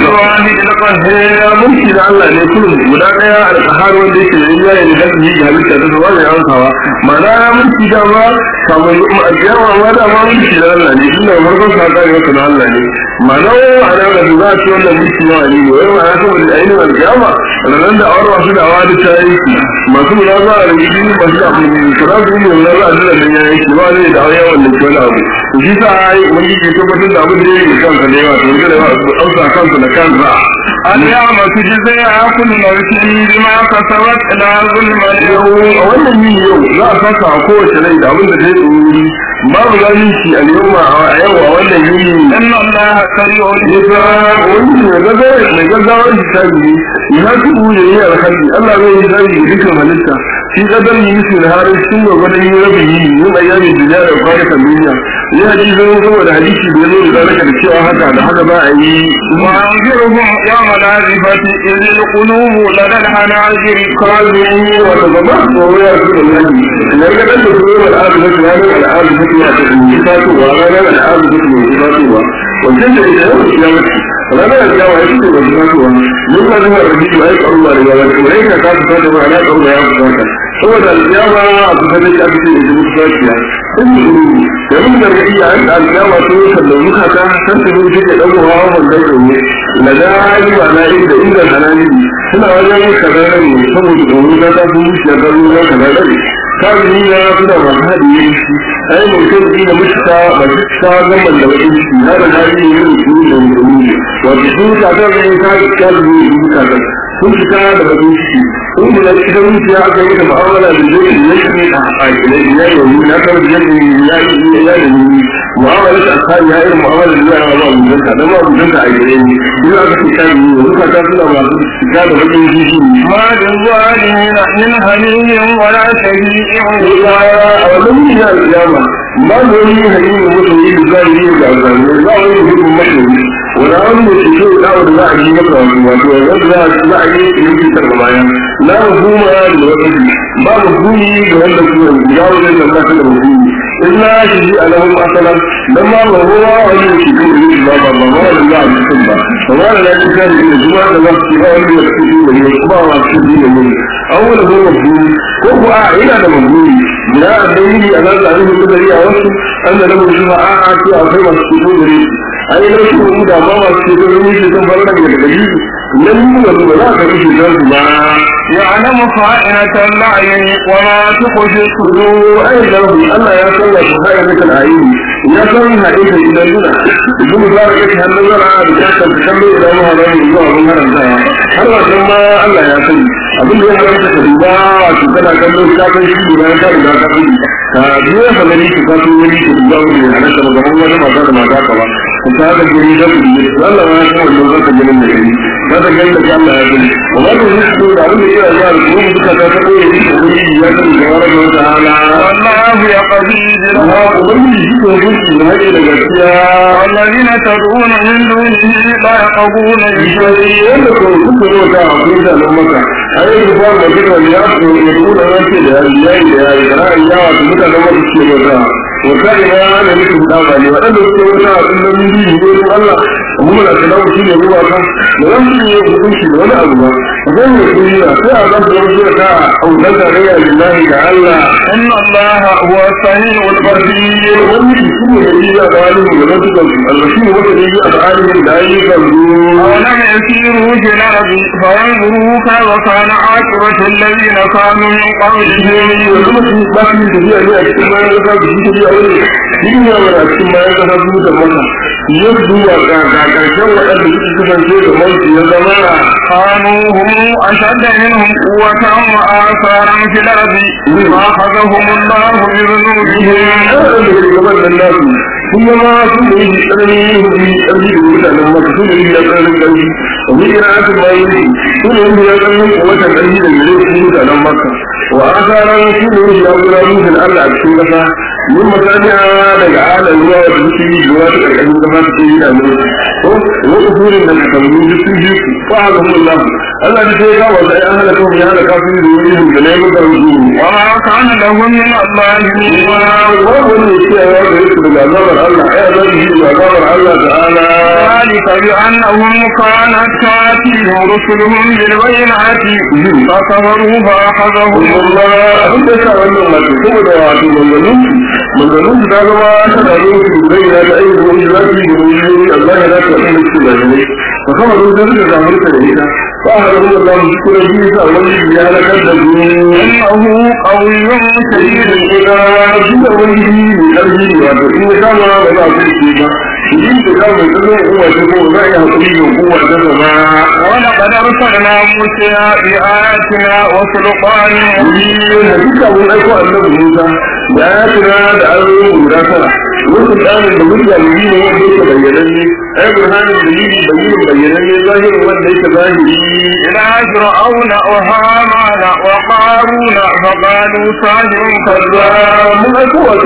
ya mulki da Allah ne kullum guda ɗaya alƙahar wanda yake da yayi ne da su yi halitta da zuwa ya amsawa ma'ana ya mulki da ma kamar yawa ma da ma mulki da Allah ne tunda farkon sa ka yi wata na Allah ne ma'ana a nan da za a ci wannan mulki na wani ne wai ma'ana saboda ainihin alƙiyama ranar da awar wasu da awa da ta yi masu mulaza a rikici masu da abu ne kira su ne mulaza a jiran da ya yi ba zai da auya wanda ke wani abu shi sa a yi wani ke tabbatar da abin da ya yi kansa da yawa to da yawa amsa kansa da kansa an ya masu ji zai a kullu nautin bima kasabat ila zulman yau a wannan yin yau za a saka a kowace rai da abin da ta yi tsoro babu zalunci a yau a wannan yini inna allaha sari'ul yasa wani mai gaggawar hisabi ne ya tubu da yi alhaji Allah zai yi zai yi dukkan halitta shi kadar yi musu da harin sun ga gwadon yi rabin yi yin ayyamin duniya da kwanakan duniya ya haji zai saboda hadisi da ya zo da zalaka da cewa haka da haka za a yi wa anziruhum yawma al-azifati idh al-qulubu lada al-hanajir kazin wata gaba tsoro ya su da nabi idan ka dan da su yi al'adu na ranar al'adu ta tuwa ta yi fatowa ranar al'adu ta tuwa ta fatowa wancan da ita yau ya mace ranar al'adu ya fito da fatowa yin ma zuwa da biyu ai karuwa da yawa kuma rai ka ta fata ba na karuwa ya fata saboda al'iyama a kusa da shi aka ce da jimin sakiya yanzu da ga iya an al'iyama sun yi sallaunuka ta san ta zuwa shi ke ɗagowa wanda ya ne na da yi ba na inda inda hanani suna wajen yin kazarari ne saboda domin na ta sun wuce ga ruwan kazarari kazini na suna masu haɗi yin shi ai mai kai da mutuka masu ta zaman da wajen shi na da hali yin rukuni da rukuni wato sun ta ta zai ta kazini da rukuni sun fita da bakin ciki sun da cikin zuciya aka yi da mu'amala da zai yi yake a ya yi na kan da yake ya yi da ni mu'amala ta kai ya yi mu'amala da zai ba mu danta dan ba mu danta a gare ni duk aka ce kai ni duka ta suna ba su fita da bakin ciki ma da zalimin min halimin wala shafi'in a wannan ne ya kiyama ba mu yi halimin mutum yi da zalimi da zalimi ba wani hukumin mutum wani wani da shi da za a yi masa wato wanda za a yi yin da bayan la hukuma da wani ba hukumi da wanda kuma ya wajen da ba ta da hukumi illa shi alahum asalan dan ma ba ruwa wani shi da yi ba ba ba wanda za a yi ba ba wanda da shi da zuwa da za su ba wanda da shi da yi ba wa shi da yi awwala ko hukumi ko ko a ina da hukumi da dalili a nan da shi da yi a wasu an da lahu shi a ce akwai masu fito da ai na su da ma masu ce zan yi shi kan fara daga gari nan mu ba za ka rushe za su ba يعلم خائنة الأعين وما تخفي الصدور ai lahu Allah ya san wa sai da kan ayi ya san hadisi idan duna idan za ka yi hannun zara da ta kan kallo idan mu haɗa mu zuwa mun haranta har wannan ma Allah ya sani abin da ya haramta ka duba wato kana kallo ka san shi da ka riga ka sani ka biyo fa gani ka so wani ka duba wani ya halaka ba gaban wani mata da mata ka ba ka ga gani da ku Allah ma ya san wannan zaka gani da kai ba da gani da Allah ya sani amma da shi da abin da ya yi da kuma duka ta ko yi da wani ya sani da wani da ta'ala والله يقضي بالحق ubangiji shi ko gunki da hake da gaskiya والذين تدعون من دونه لا يقضون بشيء wanda ko kuka zo ta hakuri da maka ai da ba da kida ne ya ko ya kula da shi da yayi da yayi da yawa da mutane da su ke da wata ina ana mutu da ba ne wadanda suke wata sunan bibi ne Allah kuma da talawu shi ne ruwa kan da wannan ne hukunci da wani abu ba zai ne duniya sai a zama da ta audan da ya lillahi da Allah إن الله هو السميع البصير wannan shi ne da ya da wani da mutum Allah shi ne wanda ya da alimin da yayi kan أولم يسيروا في الأرض فينظروا كيف كان عاقبة الذين كانوا من قبلهم kuma shi ba shi da ya ne a cikin bayan da shi da ya wani shi ne a cikin bayan da su da maka ya duba ga karshen wadanda suke kasance da mulki ya zama كانوا هم أشد منهم قوة وآثارا في الأرض فأخذهم الله بذنوبهم kuma ma sun da yi tsananin yi ƙarfi da mutanen maka sun da yi da tsananin ƙarfi a wani ina aka bayan sun da yi da tsananin wata ƙarfi da gare su mutanen maka wa asaran sun da yi da wura mutum Allah a cikin ƙasa yin masaniya daga alan ruwa da suke yi ruwa ta ƙarƙashin ƙasa su ke yi da mai ko wata furin da kamannin duk sun ji su fa haka mun Allah Allah da sai kawo sai an halaka mu ya halaka su da wani yin da na yi maka rubu وما كان لهم من الله من wani ne ya yi da su daga azabar Allah ya zai yi da azabar Allah ta'ala ذلك بأنهم كانت تأتيهم رسلهم بالبينات فكفروا فأخذهم Allah abin da sa wannan wato saboda wato manzannin ta zama tana yin su zai na da aiki wani zafi da wani Allah ya zata wani su da ne fa kama zo da da zamurta da ita fa har da Allah mu kuma yi sa wani ya halakar da su إنه قوي شديد ina duka wani ne karfi ne wato in ya kama ba za ku ci ba idan ka kama da kuma ta ko za ya hakuri da kowa da zama ولقد أرسلنا موسى بآياتنا وسلطان مبين duka mun aiko annabi Musa da ya tuna da ayoyin guda tara wasu tsarin da mun jami'i ne wanda yake bayyananne ai burhanin dalili bayyananne zahirin wanda yake zahiri إلى فرعون وهامان وقارون فقالوا ساحر كذاب mun aiko wato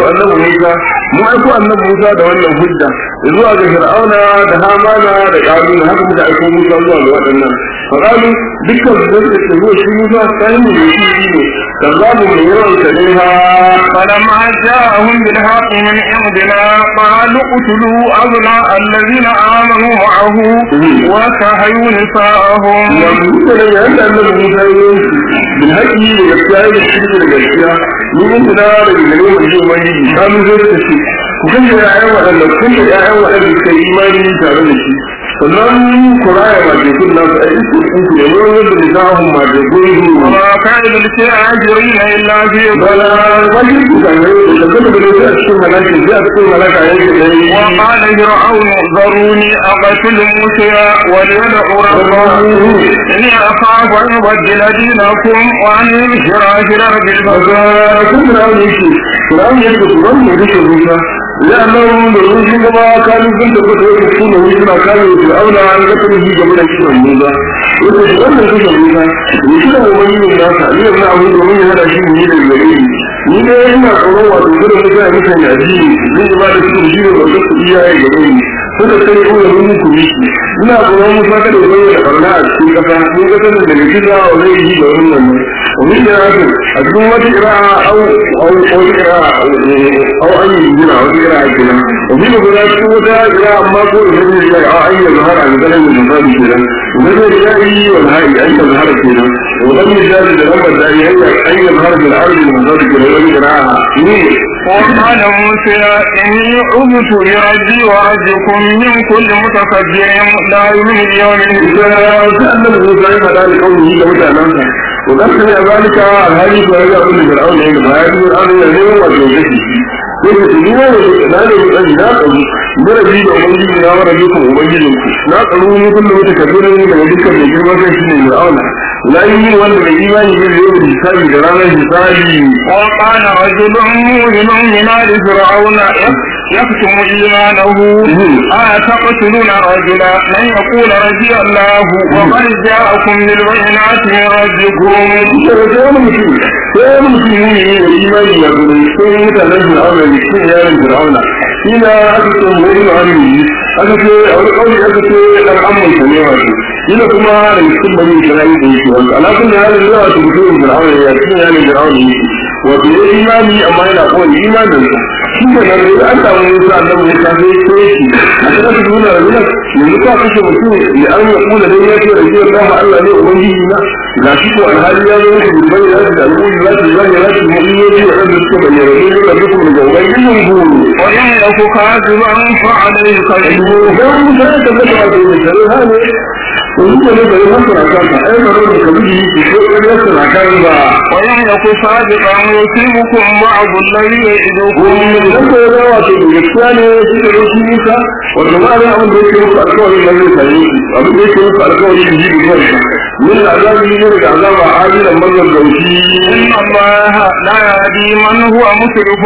annabi Musa da wannan hujja zuwa ga Fir'auna da Hamana da Qarun haka muka aiko Musa zuwa ga waɗannan faqalu dukkan su da ke zuwa shi Musa sai mu yi ne kazabu mai yawan kaleha فلما جاءهم بالحق من عندنا قالوا اقتلوا أبناء الذين آمنوا معه وسحيوا نساءهم da yayin da annabi Musa ya yi bin haƙi da gaskiya da shirki da gaskiya ni mun tuna da gare mu ji mai kanu zai ta ce ku kan da ƴaƴan waɗanda suka yi imani tare da shi sannan ku raya majekun nasu a isu ku ne wani da nisa'ahun majekun وما كان للكافرين إلا في bala wani ku ga ne da kada da ne a cikin halaka zai a cikin halaka yake da yi وقال فرعون ذروني أقتل موسى وليدع ربه إني أخاف أن يبدل دينكم وأن يظهر في الأرض الفساد kun da ne shi Qur'ani yake da wannan da shi ya nan da sun gaba kanu sun da kuka yi su ne suna kare su auna an ga tun ji gaba da shi wannan ba wato wannan kuka yi ba ni shi da wani ne da ka ni na abu domin ya hada shi ni da gare ni ne ina tsoron wato gurin da ya mutane addini ni ba da su ji da su iyaye gare ni suka kai ko da mun ku yi ina tsoron mu saka da bayyana barna a cikin kasa mun ga tana da kida wa zai yi da wannan ومن يراكم أجمع قراءة أو قراءة أو أي جنا أو قراءة جنا ومن قراءة قراءة ما قول من الله أي ظهر عن ذلك من ظهر جنا ومن الجاهي والهاي أي ظهر جنا ومن الجاهي لما الداعي أي ظهر في الأرض من ظهر جنا ومن قراءة وقال موسى إني عبت بربي وربكم من كل متكبر لا يؤمن بيوم الحساب. كأنه موسى فقال لقومه كمتعنانسا وقد سمع ذلك الهادي فهذا أقول لفرعون عند فهذا فرعون اليوم وجوزته كيف تجينا ولكنانه الأجناء برجي بأمجدنا ورجيكم أمجدكم ناقلوا من كل متكبر من ذلك الجرمة سنة فرعون لا يؤمن ولا بالإيمان باليوم الحساب جلالا حسابي. وقال رجل مؤمن من آل فرعون يكتم إيمانه أتقتلون رجلا من يقول رضي الله وقد جاءكم بالبينات من ربكم. يا مسلمين الإيمان يقول متنزل أمر يا فرعون إلى أكتم مؤمن عنه أكتم الأمر سميعه إلى كما يكتب بني إسرائيل يشوفون على كل هذا اللغة تقول فرعون يكتب يعني فرعون وفي إيماني أما إلى قول إيمان شو كان أنت موسى أنه موسى سيكي أنت تقول لك يلقى قصة مسلم لأن يقول لديك رجل الله ألا ليه أبنجينا لا شكو أن هذه يالك بالبينات تقول لا تزاني المؤمنين وأن تسكب أن يرجل لكم من جوابين ينقول ويعرف كاذبا فعليه كذبه. موسى تبقى على المثال هذا ويقول لك يمثل عكاكا أي مرور كبيري يمثل عكاكا ويعرف صادقا يصيبكم بعض الذي يعدكم. ومن يدوات الإسلام يسيرك والجماعة أمر يسيرك أركوه الذي يسيرك أمر يسيرك أركوه الذي يسيرك من العذاب يجرك عذاب عاجلا من الزوجي. إن الله لا يهدي من هو مسرف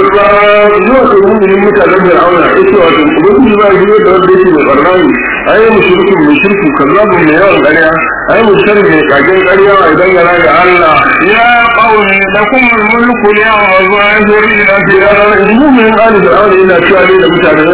كذاب. يوصل من المتعلم العونة إسوة وكل ما يجري برديك بالقرآن أي مشرك من شرك كذاب من يوم القرية أي مشرك من كاجين القرية وإذن يراجع الله. يا قوم لكم الملك اليوم ظاهرين في الأرض. من آل فرعون إلى شوالي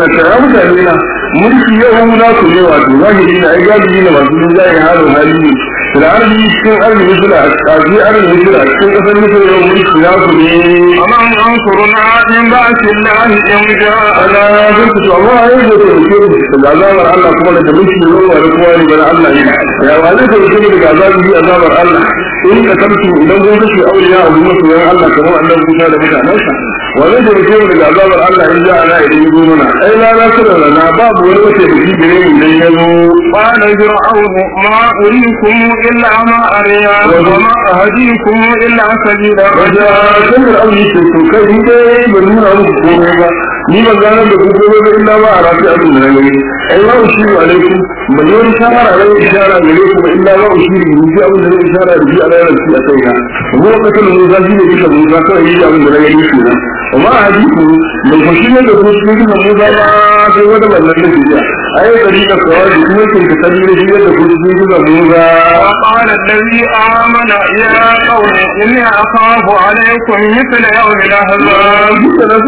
متعلمين mulki yau na ku ne wato zahiri na ai galibi na masu zai halin hali da arzi cikin arziki suna aji arziki suna cikin kasar mutum yau mulki na ku ne amma an kuruna min ba'ati Allah in ja'ana zai ku amma ai da ke da azabar Allah kuma da mulki ne ruwa da kuma ne bana Allah ya wale ka ke da azabar Allah in ka tabbaci idan kun kashe auliya abu musu yan Allah kamar annabi Musa da mutanansa wale da ke da azabar Allah in ja'ana idan yi mana ai la na kula na babu wani wace da shi gare mu dan yazo قال فرعون ما أريكم إلا ما أريا وما أهديكم إلا سبيل الرشاد. فرعون يقول كيف بنور أمكم ni ban gane da ku gobe ba illa ba a rafi abin da na gani ai ba shi alaikum ban yi shawara da ishara gare ku ba illa ba shi ne ji abin da zai ishara da ji Allah ya rafi a kai na ko lokacin da zai ji kika mun ga kai yi abin da na gani shi na amma hadisi ban ko shi ne da ku shi ne mu ba sai wanda ban nan da shi ai da kawai kuma kin ka tabi da shi da ku shi da mu ga قال الذي آمن يا قوم إني أخاف عليكم مثل يوم الأحزاب.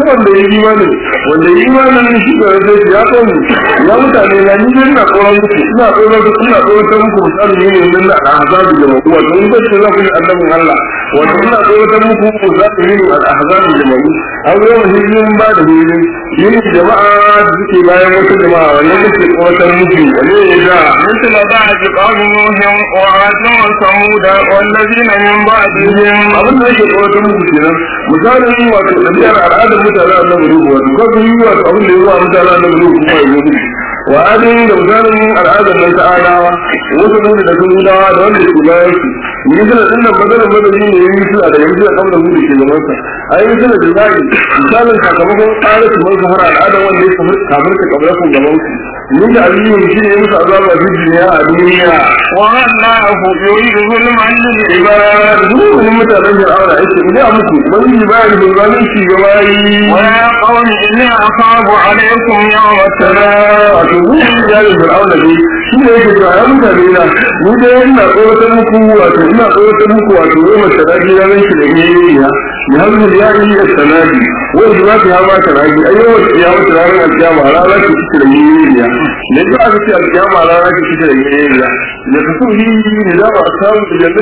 wanda yi imanin shi da zai ya kawo ya mutane na ni dai na tsoron muku ina tsoron ta muku misali ne din da ahzabi da muku wato in bace za ku yi annabin Allah wato ina tsoron ta muku ku za ku yi ahzabi da muku an yi hijin ba da hijin yin jama'a da suke bayan wata jama'a wannan kake tsoron ta muku ne da مثل بعد قوم نوح وعاد وثمود والذين من بعدهم. abin da yake tsoron ta muku kenan misalin wato ɗabi'ar al'adar mutane a nan rubu wato ko yi wato abin da yawa mutane a nan rubu kuma ya yi wa adin da misalin al'adar nan ta adawa wasu nuna da sun dawa da wanda ke bayan su yi suna ɗin nan maganar madani ne yi suna da yanzu da kamar hudu ke zaman sa a yi suna da zai misalin sakamakon tsara su man sahara al'adar wanda ya kafir ta kamar kun gaban su من تعليم شيء يسأل في الدنيا والله يريد ظلما للعباد دون متابعة الأولى إذا أمكم من يبالي بالظلم في جواري ويا قوم إني أخاف عليكم يوم السلام. أتوبوا بالجانب الأولى دي شيء يجب أن متابعنا ودي إنا قوة المكوة إنا قوة المكوة يوم السلام لا ننشي لإيها بهذه اليائي السنادي وإجماتها ما تنعي أيوة القيامة الآن القيامة لا لا تشكل إيها لذا أردت القيامة لا لا تشكل إيها لكسوه نظام أصحاب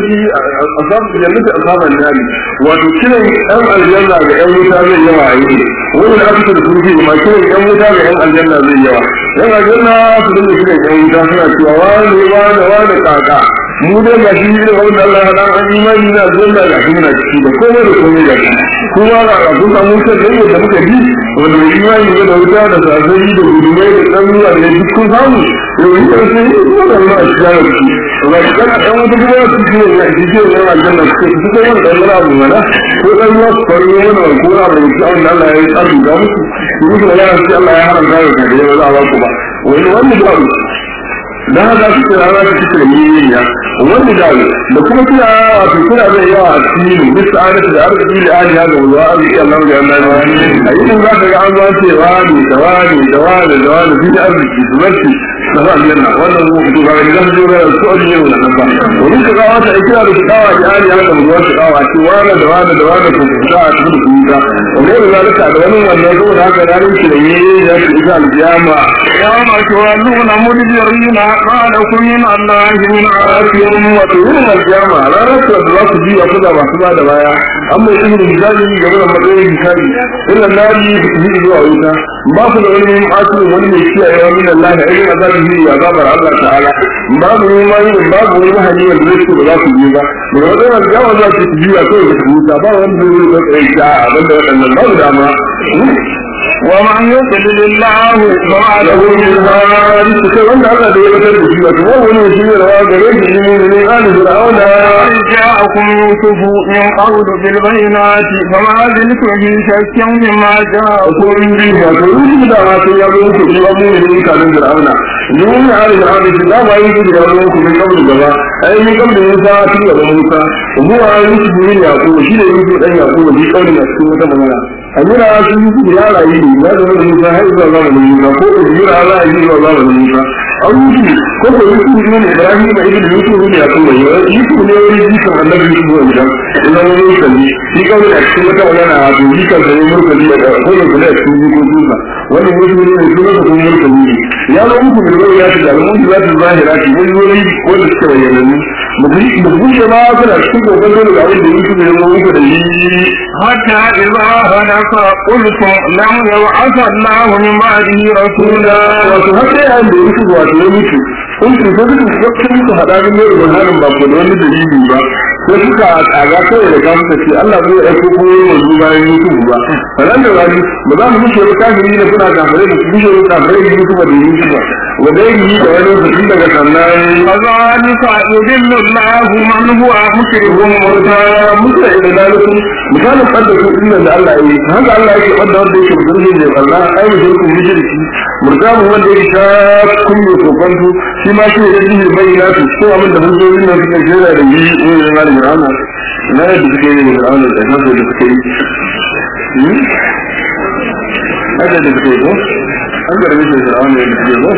الجنة أصحاب النار وتكلم أم الجنة بأم متابع جماعي ومن أكثر الكرسي وما كلم أم متابع أم الجنة زي جماعي أم الجنة تدل كلم أم متابع وان كاكا mu dai ga shi ne wanda Allah ya dan imani na zuwa ga shi na ciki da komai da komai da kuma ga kun samu ta da muka ji wanda imani ne da wuta da sasari da gudumai da dan ruwa da duk kun samu yau yi da sai wannan ma shi da shi ba kana dan wata kuma su ce ne ji ce ne aljanna su ko wani dan rabu mana ko dan ruwa farko ne ko na ba shi Allah ya yi tsari da musu duk da ya ce Allah ya haramta da da ya za ku ba wani wannan da da haka su kira za su cika niyya wani da kuma kira wato kira zai yawa a cikin bisa adatu da arziki da aliya da wuwa arziki Allah da Allah a yi za ka ga an zuwa cewa ne da wani fi da arziki su zarci da ba aljanna wannan mu fito ga idan zai ga su ajiye wannan nan ba wani ka ga wata ikira da dawa da aliya da wuwa su dawa ce wani da wani ko da a cikin su ta wani da zalika da wani wannan zo da haka ranar shi da yi da su isa aljiyama يوم تولون مدبرين ما لكم من الله من عاصم وتقولون القيامة لا نفس الله تجي وكذا وحسنا دبايا أما يقول الإنسان قبل ما تقول الإنسان إلا النار تجي جوا ويتا ما في العلم عاصم ومن يشيء من الله إلا عذابه وعذاب الله تعالى باب ما باب ما هني الرزق ولا تجيبا بقولنا القيامة لا تجي وكذا وحسنا باب من يقول الإنسان بدل أن الله دعما ومن يضلل الله فما له من هاد كمان الله ده يقدر يجيب هو يجيب غير من آل فرعون جاءكم يوسف من قبل بالبينات فما زلتم في شك مما جاءكم به وتريد دعوات يوم يوم من كان فرعون يوم آل فرعون لا ما يجيب يوم من قبل جوا أي من قبل موسى تيجي موسى وهو يوسف من يعقوب شيء يوسف أن يعقوب في قول مسكوت تماما أمير عاشور يا رأي لا تقول موسى هاي الله من موسى فوق أمير على أمير الله من موسى أو يجي كل يوسف من إبراهيم ابن يوسف من يعقوب يوسف من يوسف من النبي يوسف من جام إلا من يوسف في قول أكتمك ولا نعبد ذيك الزمير كذي كل كل أكتمك كذولا ولا يوسف من يوسف من كذي يا رب من الرؤيا تجعل من جوات الظاهرات من يولي كل شيء يلمي مبغوش ما أكل أكتمك وكذول العيد يوسف من يوسف حتى إذا هلك قلتم لم يبعث الله من بعده رسولا وتهدي عند يوسف وتوليك قلت فضلت وقتك هذا من يرهان باقول وانا دليل با وشكا أعجاك إلى كامسة في الله بي أكوكو وزوبا يوسف با فلن يغاني مدام مشي وكافرين كنا كافرين مشي وكافرين يوسف وديوسف ودائره دواني وفتين لك سنان فذلك يذل الله من هو مشرك مرتا إلى ذلك مثال قدروا إلا الله إيه هذا الله يكي قدر ديك بذلهم الله أي مشركم مشركي مرتاب هو الذي شاك كل يتوقنه فيما شيء يجيه البينات سوى من دفنه إنه في الجيلة لجيه إيه لغالي مرعانا لا يدفكيني مرعانا الأجناس يدفكيني هذا يدفكيني أنت رميش مرعانا يدفكيني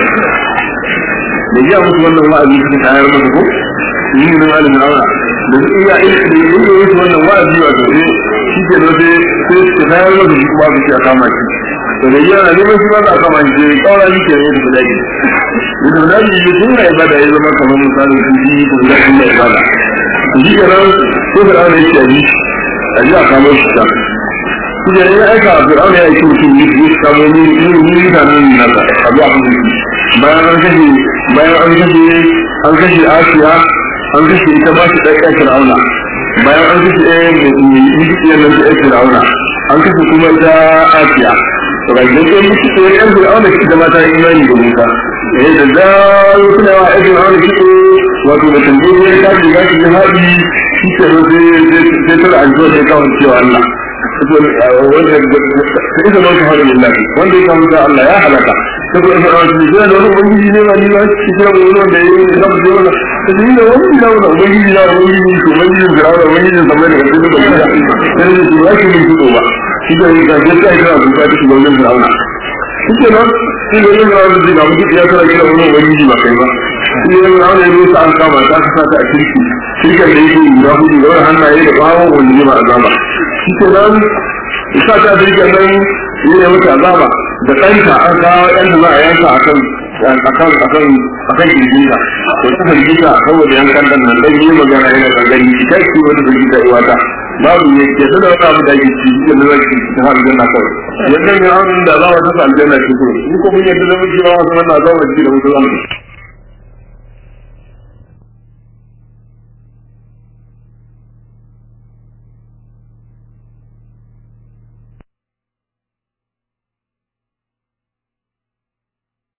لجيه أمس والله الله أبيك تعالى رمضه يجيه لغالي مرعانا da su iya aiki da yi wasu wannan wa'azi wa tafi shi ke da sai su tayar da su kuma su a kama shi to da yana neman shi ba za a kama shi sai kawai shi ke ne da daji da daji yi sun na ibada ya zama kamar misalin sun ji da daji na ibada to shi ke nan sai fir'auna ya ce a ji a kama shi ta shi ke ya aika a fir'auna ya aiki mutum ne su kamo ni mutanen nasa a zuwa kan shi bayan an kashe asiya an kashe ita ba shi ɗaya fir'auna bayan an kashe ɗaya mijiyar nan ɗaya fir'auna an kashe kuma ita asiya to ga idan ɗaya miki ɗaya ɗan fir'auna shi da mata imani da musa da zaru suna yawa ɗaya fir'auna shi wato da tambayoyi ta shiga shi jihadi shi ke sai tara an zuwa da ya kawo cewa Allah wanda ya zama shahada lillahi wanda ya kawo Allah ya halaka saboda fir'auna shi da wani ubangiji ne ba ni ba shi da wani wanda ya yi da wani تدين ومن دولة ومن لا ومن ومن جرال ومن زمان كثير من الناس يجوا يأكلوا من كتبه إذا إذا جاء كلام بيتك دولة جرالنا إذا إذا جرال الدين أبو كي يأكل كلام ومن يجوا كذا إذا جرال يجوا سان كما تأكل تأكل شيء كذا يجوا يراهو يقول هنا إيه راهو ولا ما أزاما إذا إذا تأكل كذا يجوا كذا da kanka an kawo yan da za a yanka akan kirjinka ko ta kirjinka saboda yankan dan nan dan yi magana yana gangari ita ce wata kirjinka iwata babu ne ke da wata abu da ke ci da zaki ta har janna kawai yadda ne an da za a tafi aljanna ce ko in ko mun yadda da mun ji wa wannan za mu ji da mutum